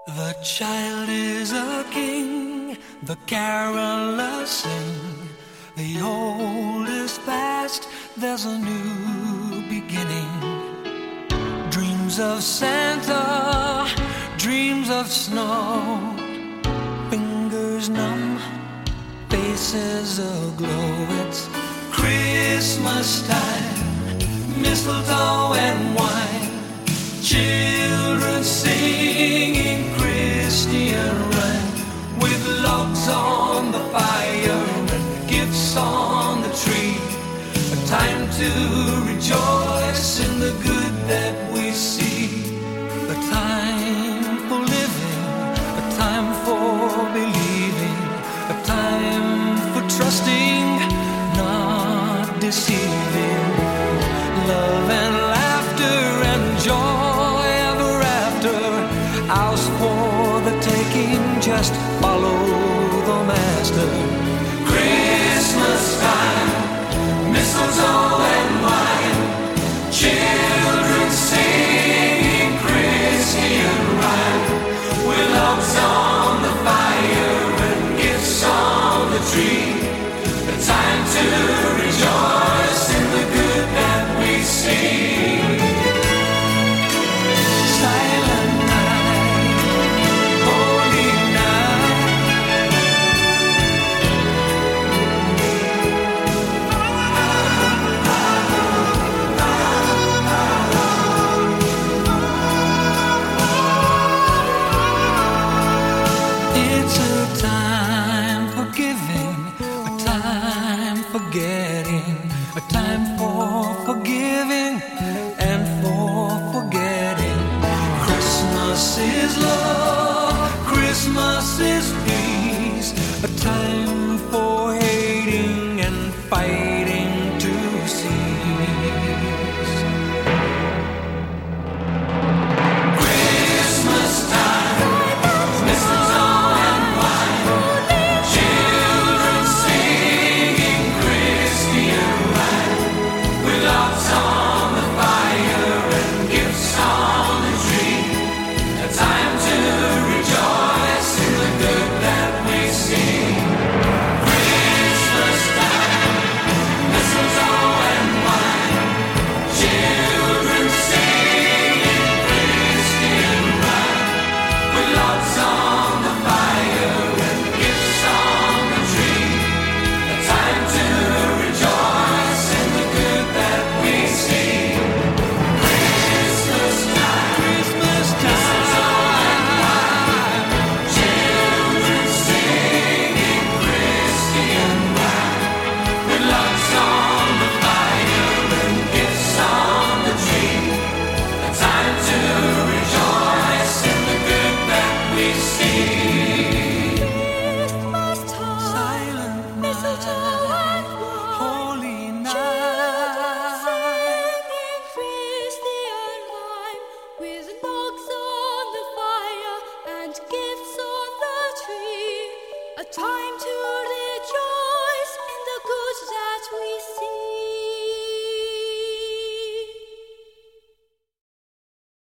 The child is a king, the carolers sing. The old is past, there's a new beginning. Dreams of Santa, dreams of snow. Fingers numb, faces aglow. It's Christmas time, mistletoe and wine. Children singing Christian rhyme, with logs on the fire and gifts on the tree. A time to rejoice in the good that we see. A time for living, a time for believing, a time for trusting, not deceiving. Love and laughter and joy ever after, ours for the taking, just follow the master. Christmas time, mistletoe and wine, children singing Christian rhyme, with logs on the fire and gifts on the tree. A time to rejoice in the good that we see. Silent night, holy night. It's a time for giving, a time for getting, a time